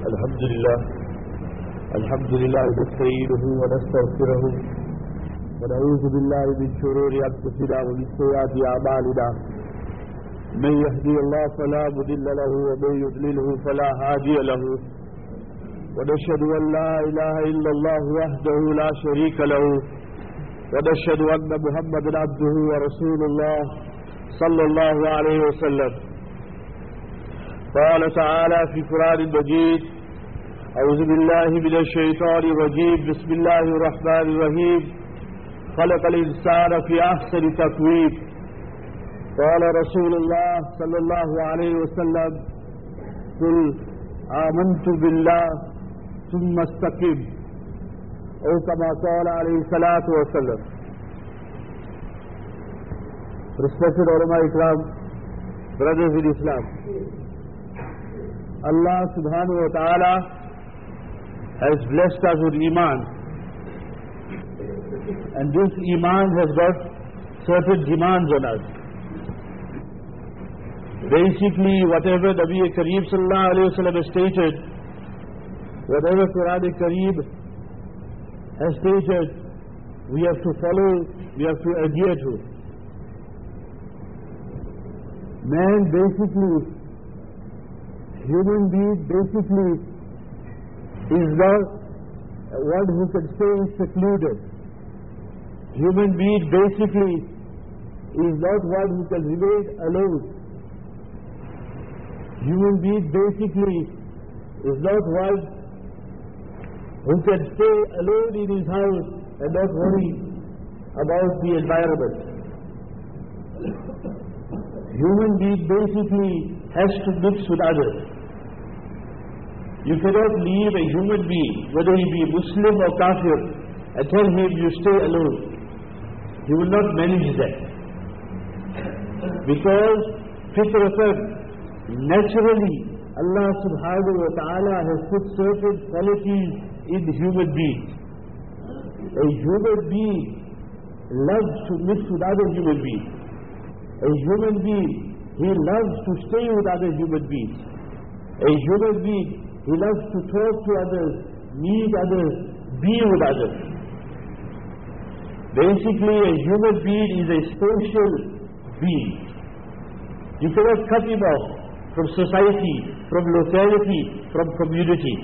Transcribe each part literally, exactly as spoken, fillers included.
الحمد لله الحمد لله نستعينه ونستغفره ونعوذ بالله من شرور أنفسنا ومن سيئات أعمالنا من يهدي الله فلا مضل له ومن يضلله فلا هادي له ونشهد أن لا إله إلا الله وحده لا شريك له ونشهد أن محمدا عبده ورسول الله صلى الله عليه وسلم. قال تعالى في القرآن المجيد: أعوذ بالله من الشيطان الرجيم بسم الله الرحمن الرحيم خلق الإنسان في أحسن تقويم. قال رسول الله صلى الله عليه وسلم: قل آمنت بالله ثم استقم، أو كما قال عليه الصلاة والسلام. Respected ulama ikram, brothers in Islam, Allah subhanahu wa ta'ala has blessed us with Iman, and this Iman has got certain demands on us. Basically, whatever Nabi Kareem sallallahu alayhi wa sallam has stated, whatever Quran Kareem has stated, we have to follow, we have to adhere to. Man basically, human being basically is not one who can stay secluded. Human being basically is not one who can remain alone. Human being basically is not one who can stay alone in his house and not worry about the environment. Human being basically has to mix with others. You cannot leave a human being, whether he be Muslim or Kafir, and tell him you stay alone. He will not manage that. Because fitratan, naturally, Allah subhanahu wa ta'ala has put certain qualities in human beings. A human being loves to mix with other human beings. A human being, he loves to stay with other human beings. A human being, he loves to talk to others, meet others, be with others. Basically, a human being is a social being. You cannot cut him off from society, from locality, from community.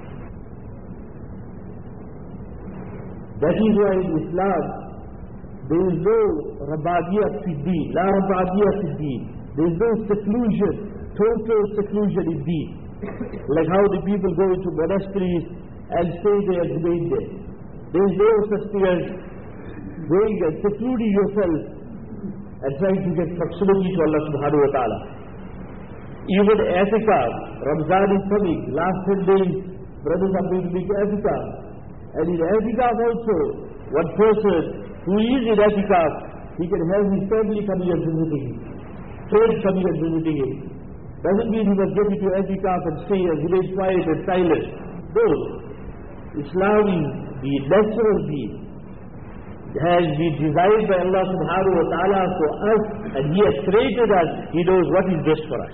That is why in Islam, there is no rabadiyat fi deen, la rabadiyat fi deen. There is no seclusion, total seclusion in deen. Like how the people go into monasteries and stay there and remain there. There is no such thing as going and secluding yourself and trying to get proximity to Allah subhanahu wa ta'ala. Even I'tikaf, Ramzan is coming, last ten days, brothers are going to make I'tikaf. And in I'tikaf also, one person who is in I'tikaf, he can have his family coming and visiting him, friends coming and visiting him. Doesn't mean he must get into I'tikaf and stay and remain quiet and silent. No. Islam is the natural being. It has been designed by Allah subhanahu wa ta'ala for us, and He has created us. He knows what is best for us.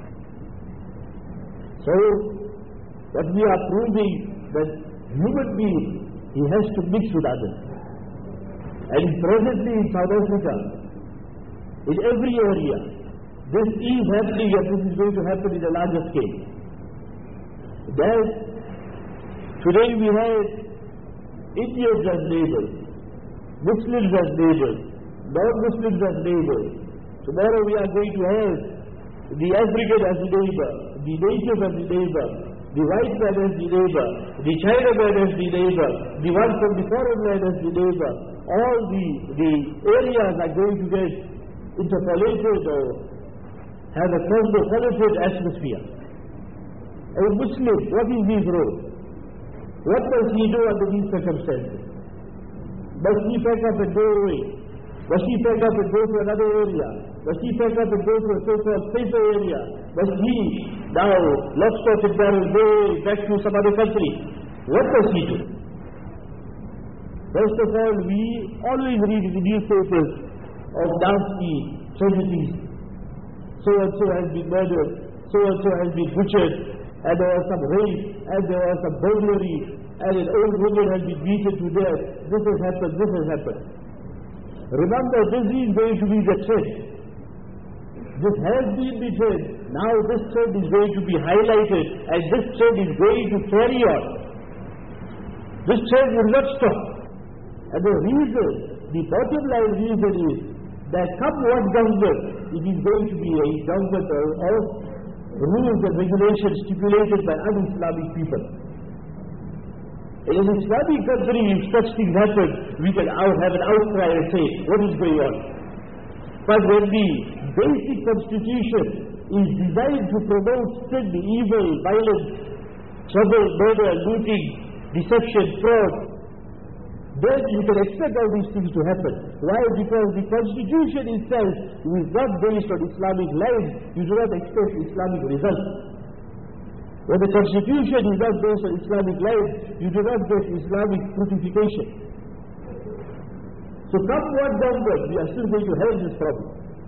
So, what we are proving, that human being, he has to mix with others. And presently in South Africa, in every area, this is happening, and this is going to happen in a larger scale. That today we have Indians as neighbors, Muslims as neighbors, non-Muslims as neighbors. Tomorrow we are going to have the African as the neighbor, the native as the neighbor, the white man as the neighbor, the Chinaman as the neighbor, the one from the foreign land as the neighbor. All the, the areas are going to get interpolated or have a cosmopolitan atmosphere. A Muslim, what is his role? What does he do under these circumstances? Must he pack up and go away? Must he pack up and go to another area? Must he pack up and go to a so-called safer area? Must he now lock, stock and barrel go back to some other country? What does he do? First of all, we always read in the newspapers of nasty tragedies. So and so has been murdered, so and so has been butchered, and there was some rape, and there was some burglary, and an old woman has been beaten to death. This has happened, this has happened. Remember, this is going to be the trend. This has been the trend. Now this trend is going to be highlighted, and this trend is going to carry on. This trend will not stop. And the reason, the bottom line reason is that come what government, it is going to be a government of rules and regulations stipulated by un-Islamic people. In an Islamic country, if such things happen, we can out have an outcry and say, what is going on? But when the basic constitution is designed to promote sin, evil, violence, trouble, murder, looting, deception, fraud, then you can expect all these things to happen. Why? Because the constitution itself is not based on Islamic lines. You do not expect Islamic results. When the constitution is not based on Islamic lines, you do not get Islamic fructification. So come what government, we are still going to have this problem.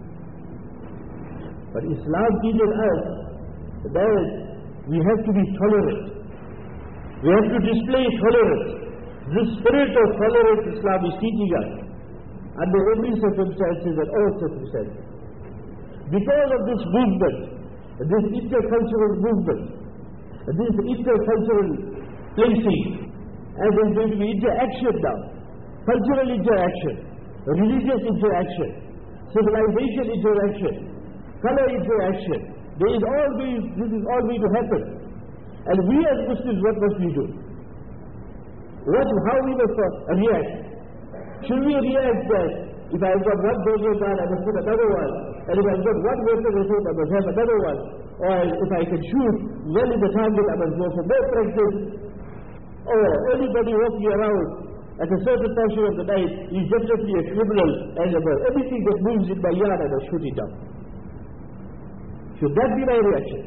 But Islam teaches us that we have to be tolerant. We have to display tolerance. This spirit of tolerance Islam is teaching us under every circumstances and all circumstances. Because of this movement, this intercultural movement, this intercultural placing, and there is going to be interaction now, cultural interaction, religious interaction, civilization interaction, color interaction. There is always, this is all going to happen. And we as Muslims, what must we do? What, how we must uh, react? Should we react that if I have got one burger gun, I must put another one, and if I have got one weapon, I must have another one, or if I can shoot well in the target, I must go for more practice, or anybody walking around at a certain portion of the night is definitely a criminal, and about anything that moves in my yard, I must shoot it down. Should that be my reaction?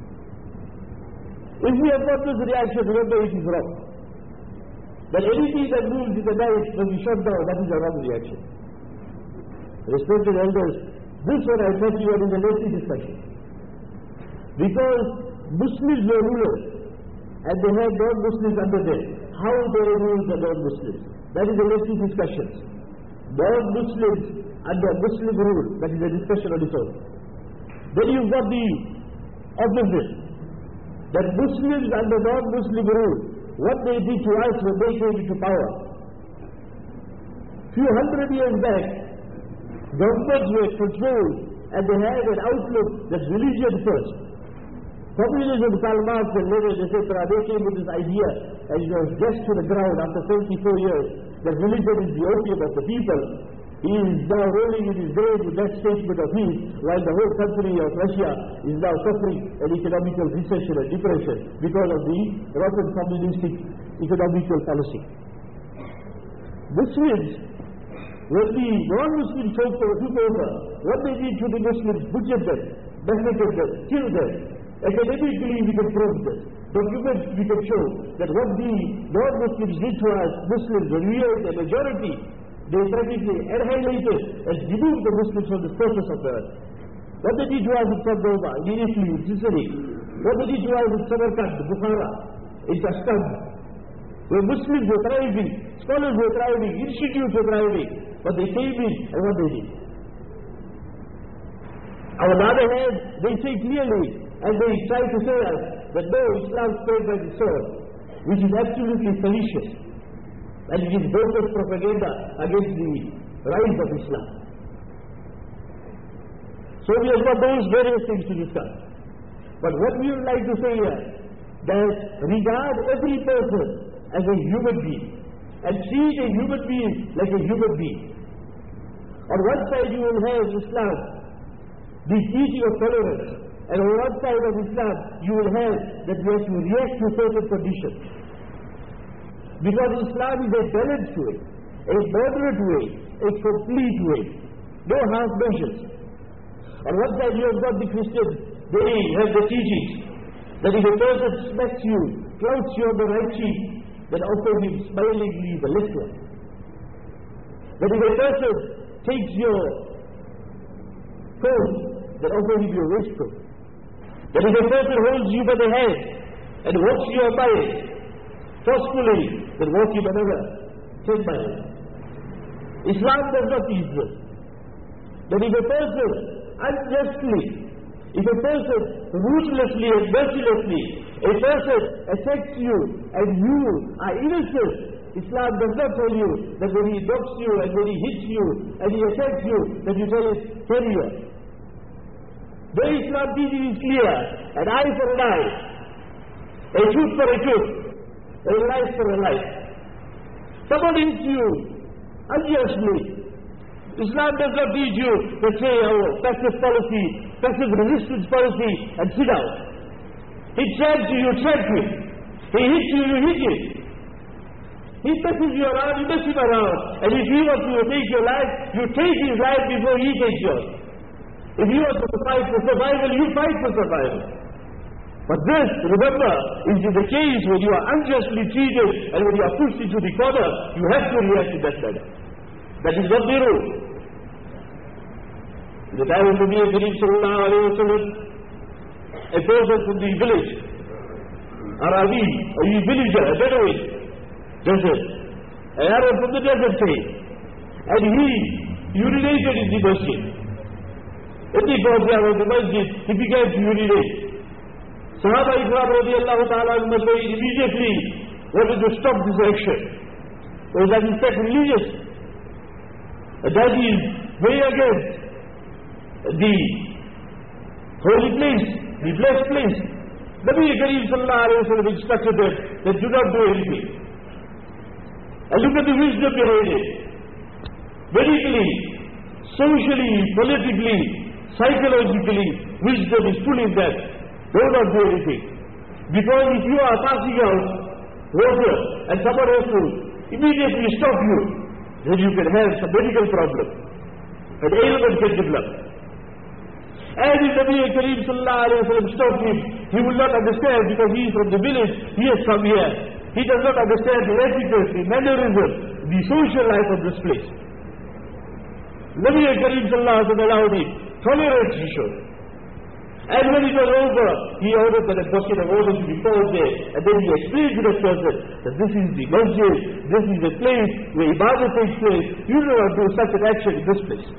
If we have got this reaction, remember it is wrong. That anything that moves in the night must be shut down, that is a wrong reaction. Respected elders, this one I tell you is a lengthy discussion. Because Muslims were rulers, and they had non-Muslims under them. How they rule the non-Muslims? That is a lengthy discussion. Non-Muslims under Muslim rule, that is a discussion on its own. Then you've got the opposite, that Muslims under non-Muslim rule, what they did to us when they came into power. Few hundred years back, governments were controlled and they had an outlook that's religion first. Communism, Karl Marx and Lenin, et cetera, they came with this idea, and it was just to the ground after seventy-four years, that religion is the opium of the people. He is now rolling in his grave with that statement of his, while the whole country of Russia is now suffering an economical recession and depression because of the rotten communistic economical policy. Muslims, when the non-Muslims took over, what they did to the Muslims, butchered them, massacred them, killed them. Academically we can prove this. Documents we can show that what the non-Muslims did to us, Muslims, when we are the majority, they practically annihilated and removed the Muslims from the surface of the earth. What they did to us in Cordoba, in Italy, in Sicily, what they did to us in Samarkand, Bukhara, in Tashkent, where Muslims were thriving, scholars were thriving, institutes were thriving, but they came in and what they did. On the other hand, they say clearly, and they try to say us, that no, Islam spread by the sword, which is absolutely fallacious. And it is bogus propaganda against the rise of Islam. So we have got those various things to discuss. But what we would like to say here, that regard every person as a human being, and treat a human being like a human being. On one side you will have Islam, the teaching of tolerance, and on one side of Islam you will have that we have to react to certain conditions. Because Islam is a balanced way, a moderate way, a complete way, no half measures. On one side you have got the Christians, they have the teachings that if a person smacks you, clouts you on the right cheek, then offer him smilingly the left one. That if a person takes your coat, then offer him your waistcoat. That if a person holds you by the hand and walks your mind forcefully, then walk him another ten miles. Islam does not teach this. That if a person unjustly, if a person ruthlessly and mercilessly, a person attacks you and you are innocent, Islam does not tell you that when he knocks you and when he hits you and he attacks you, that you tell him, carry on. The Islam teaching is clear: an eye for an eye, a tooth for a tooth, a life for a life. Somebody hits you unjustly. Islam does not teach you to say, oh, passive policy, passive resistance policy, and sit down. He traps you, you trap him. He hits you, you hit him. He messes you around, you mess him around. And if he wants to take your life, you take his life before he takes yours. If he wants to fight for survival, you fight for survival. But this, remember, is in the case when you are unjustly treated and when you are pushed into the corner, you have to react in that manner. That is not the rule. In the time of the Nabi Kareem sallallahu alayhi wa sallam, a person from the village, Arabi, a villager, a Bedouin, desert, an Arab from the desert came, and he urinated in the masjid. In the courtyard of the masjid, he began to urinate. Sahaba Ikram radiallahu ta'ala immediately wanted to stop this action. Because that is sacrilegious. And that is way against the holy place, the blessed place. Nabi Kareem sallallahu alayhi wa sallam instructed them that do not do anything. And look at the wisdom behind it. Medically, socially, politically, psychologically, wisdom is full in that. Do not do anything. Because if you are passing out water and someone has to immediately stop you, then you can have some medical problem. An ailment can develop. And if Nabi Kareem sallallahu alayhi wa sallam stopped him, he will not understand because he is from the village, he has come here. He does not understand the etiquette, the mannerism, the social life of this place. Nabi Kareem sallallahu alayhi wa sallam allowed him. Tolerance he showed. And when it was over, he ordered that a bucket of water to be poured there. And then he explained to that person that this is the masjid, this is the place where ibadah takes place. You do not do such an action in this place.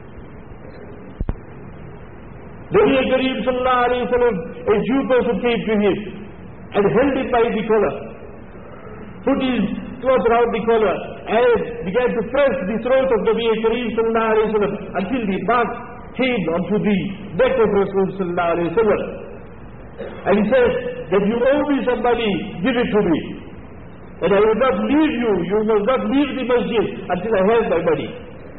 Nabi Kareem sallallahu alayhi wa sallam, a Jew person came to him and held him by the collar, put his cloth around the collar and began to press the throat of Nabi Kareem sallallahu alayhi wa sallam until the mark came onto the neck of Rasul sallallahu alayhi wa sallam. And he said that you owe me somebody, give it to me. And I will not leave you, you must not leave the masjid until I have my money.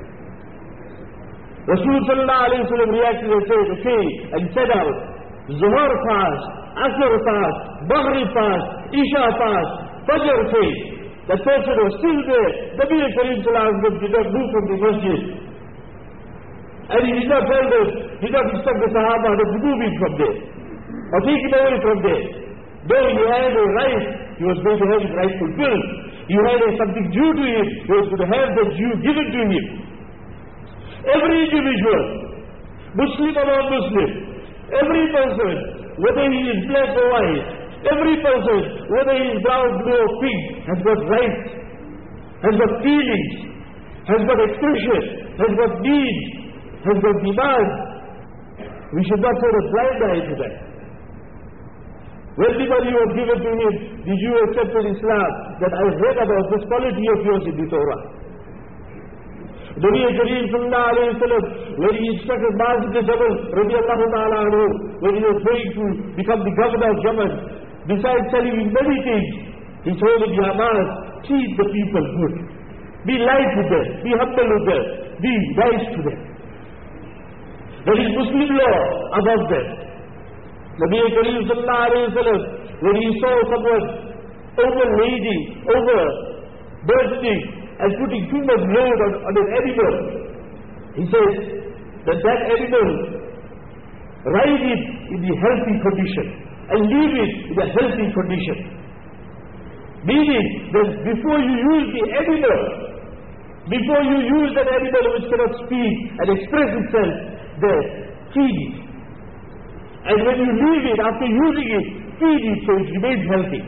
Rasul sallallahu alayhi wa sallam reacted and said, okay, and said out, Zuhar fast, Asr fast, Maghrib fast, Isha fast, Fajr fast. That person was still there. Nabi Kareem sallallahu alayhi wa sallam did not move from the masjid. And he did not tell them, did not instruct the Sahaba to move him from there, or take him away from there. Though he had a right, he was going to have his right fulfilled. You had a something due to him, he was going to have that due given to him. Every individual, Muslim or non-Muslim, every person, whether he is black or white, every person, whether he is brown, blue or pink, has got rights, has got feelings, has got expression, has got needs, has got demands. We should not turn a blind eye to that. When the money was given to him, the Jew accepted Islam, that I read about this quality of yours in the Torah. Nabi Kareem sallallahu alayhi wa sallam, when he instructed Maaz ibn Jabal radiallahu ta'ala anhu, when he was going to become the governor of Yemen, besides telling him many things, he told him, Ya Maaz, treat the people good. Be light with them, be humble with them, be nice to them. That is Muslim law above them. Nabi Kareem sallallahu alayhi wa sallam, when he saw someone overlading, overburdening, and putting too much load on, on an animal, he says that that animal, ride it in the healthy condition and leave it in a healthy condition. Meaning that before you use the animal, before you use that animal which cannot speak and express itself, then feed it. And when you leave it, after using it, feed it so it remains healthy.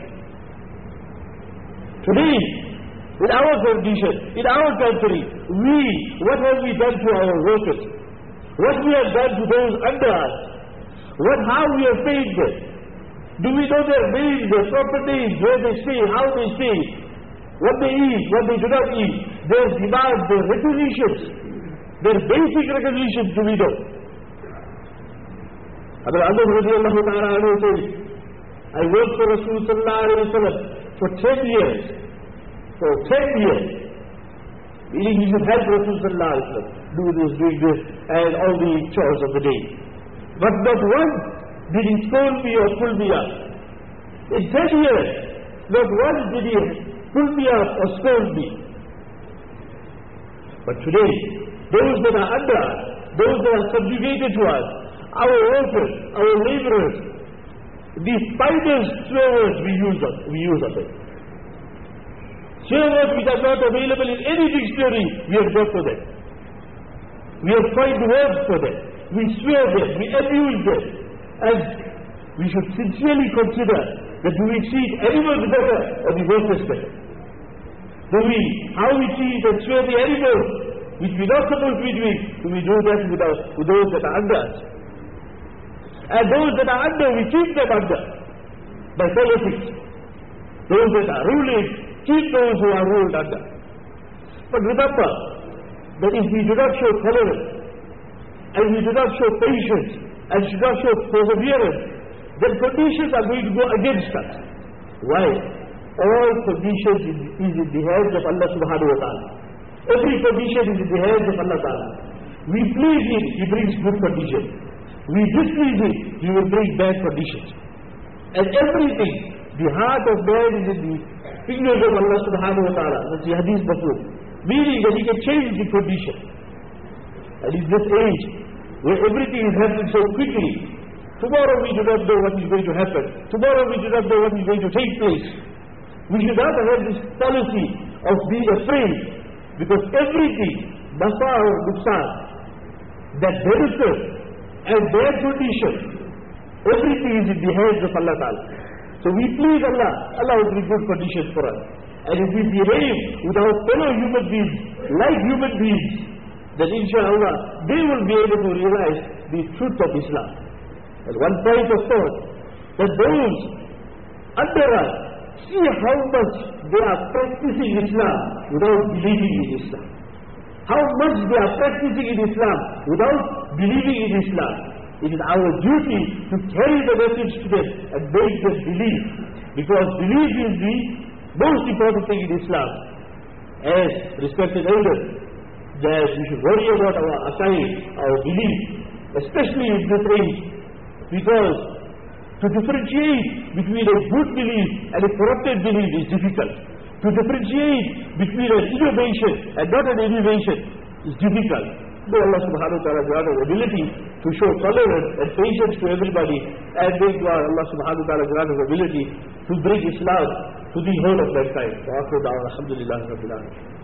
Today, in our condition, in our country, we, what have we done to our workers? What we have done to those under us? What, how we have paid them? Do we know their names, their proper names, where they stay, how they stay, what they eat, what they do not eat, their demands, their requisitions, their basic requisitions do we know? Hazrat Anas radiallahu ta'ala anhu says, I worked for Rasul sallallahu alayhi wa sallam for ten years. For ten years. Meaning he should help Rasul sallallahu alayhi wa sallam, do this, doing this, and all the chores of the day. But not once did he scold me or pull me up. In ten years, not once did he pull me up or scold me. But today, those that are under us, those that are subjugated to us, our workers, our laborers, the finest swear words we use on, we use on them. Swear words which are not available in any dictionary, we have got for them. We have coined words for them. We swear them, we abuse them. And we should sincerely consider that do we treat animals better or the workers better? Do we, how we treat and swear the animals, which we are not supposed to be doing, do we do that with, our, with those that are under us? And those that are under, we keep them under by politics. Those that are ruling, keep those who are ruled under. But remember that if we do not show tolerance, and we do not show patience, and do not show perseverance, then conditions are going to go against us. Why? All conditions is in the hands of Allah subhanahu wa ta'ala. Every condition is in the hands of Allah ta'ala. We please Him, He brings good conditions. We displease Him, He will bring bad conditions. And everything, the heart of man is in the fingers of Allah subhanahu wa ta'ala. That's the hadith mafhum. Meaning that He can change the condition. And in this age, where everything is happening so quickly, tomorrow we do not know what is going to happen. Tomorrow we do not know what is going to take place. We should not have this policy of being afraid, because everything, nafa or nuksan, that benefit and their condition, everything is in the hands of Allah Ta'ala. So we please Allah, Allah will bring good conditions for us. And if we behave with our fellow human beings, like human beings, then inshallah, they will be able to realize the truth of Islam. And one point of thought, that those under us, see how much they are practicing Islam without believing in Islam. How much they are practicing in Islam without believing in Islam. It is our duty to carry the message to them and make them believe. Because belief is the most important thing in Islam. As respected elders, that we should worry about our aqaid, our belief, especially in this age. Because to differentiate between a good belief and a corrupted belief is difficult. To differentiate between an innovation and not an innovation is difficult. May Allah subhanahu wa ta'ala grant us ability to show tolerance and patience to everybody, and may Allah subhanahu wa ta'ala grant us ability to bring Islam to the whole of mankind. Wa akhiru da'wana alhamdulillahi rabbil alamin.